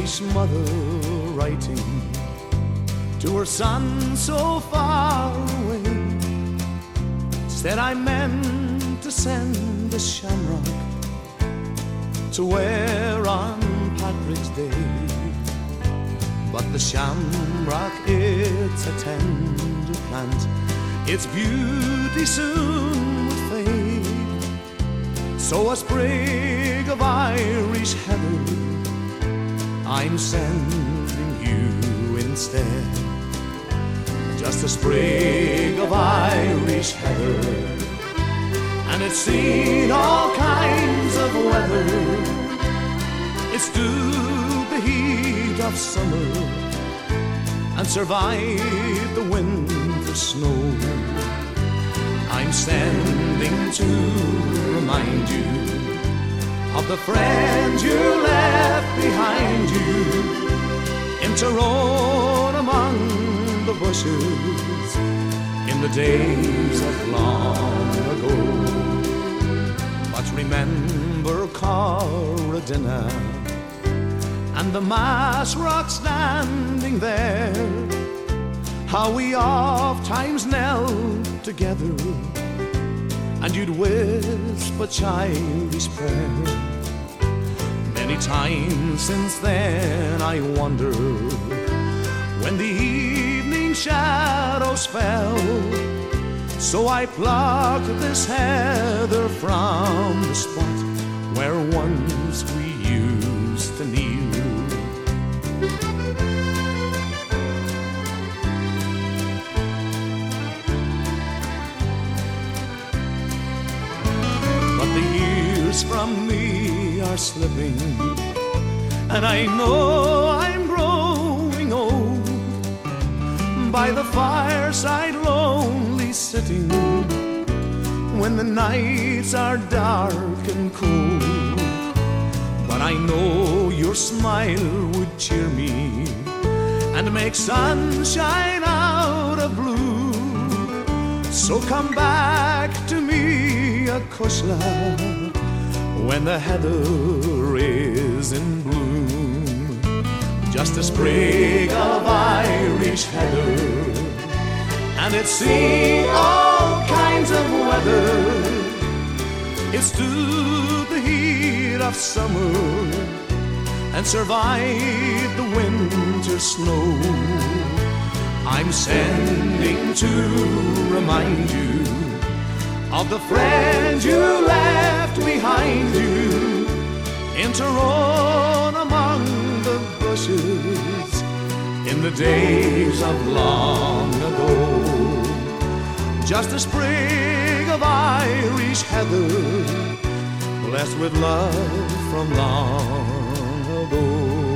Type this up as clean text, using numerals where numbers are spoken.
Irish mother writing to her son so far away, said I meant to send a shamrock to wear on Patrick's Day, but the shamrock, it's a tender plant, its beauty soon would fade. So a sprig of Irish heather I'm sending you instead. Just a sprig of Irish heather, and it's seen all kinds of weather. It stood the heat of summer and survived the winter snow. I'm sending to remind you of the friend you left behind you in Tyrone among the bushes in the days of long ago. But remember Corradina and the Mass Rock standing there, how we oft times knelt together and you'd whisper childish prayer. Many times since then I wonder, when the evening shadows fell, so I plucked this heather from the spot where once we used to kneel. From me are slipping, and I know I'm growing old. By the fireside lonely sitting, when the nights are dark and cold. But I know your smile would cheer me and make sunshine out of blue. So come back to me, Acushla, when the heather is in bloom. Just a sprig of Irish heather, and it's seen all kinds of weather. It stood the heat of summer and survived the winter snow. I'm sending to remind you of the friend you left behind you in Tyrone among the bushes in the days of long ago. Just a sprig of Irish heather, blessed with love from long ago.